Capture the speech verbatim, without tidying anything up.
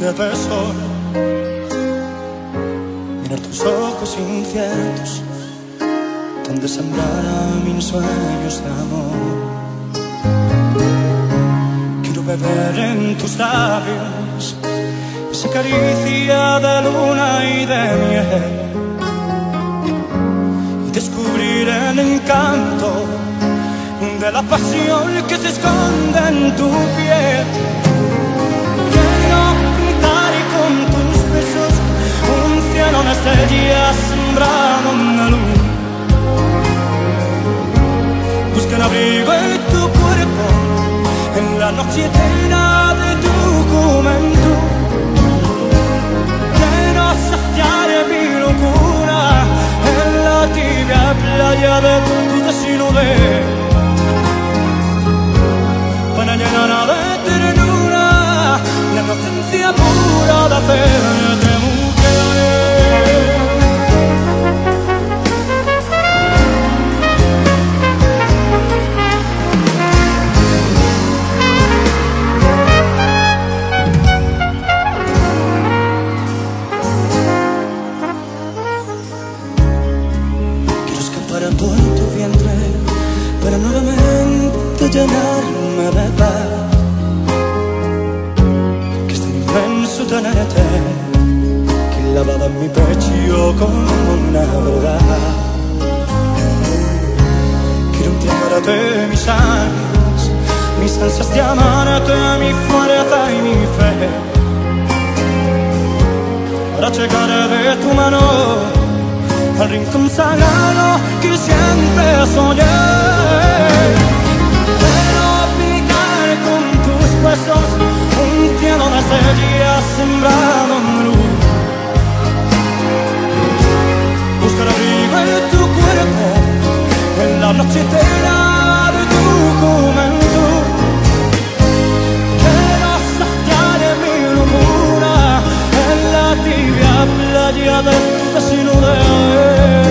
quedes sola, mirar tus ojos inciertos donde sembrarán mis sueños de amor. Quiero beber en tus labios esa caricia de luna y de miel y descubrir el encanto de la pasión que se esconde en tu piel. Quiero pintar y con tus besos un cielo de estrellas sembrado en la luz. Busca un abrigo en tu cuerpo en la noche eterna de tu juventud. Quiero saciar mi locura en la tibia playa de tu desnudez, para llenar de ternura la inocencia pura de hacerte mujer. Quiero escapar a todo en tu vientre para nuevamente llenarme de paz, que es tan inmenso tenerte que lavaba en mi pecho como una verdad. Quiero entregarte mis años, mis ansias de amarte, mi fuerza y mi fe, para llegar de tu mano al rincón sagrado que siempre soñé. Quiero pintar con tus besos un cielo de estrellas sembrado en luz. Buscar abrigo en tu cuerpo en la noche entera de tu juventud. Quiero saciar mi locura en la tibia playa de tu desnudez,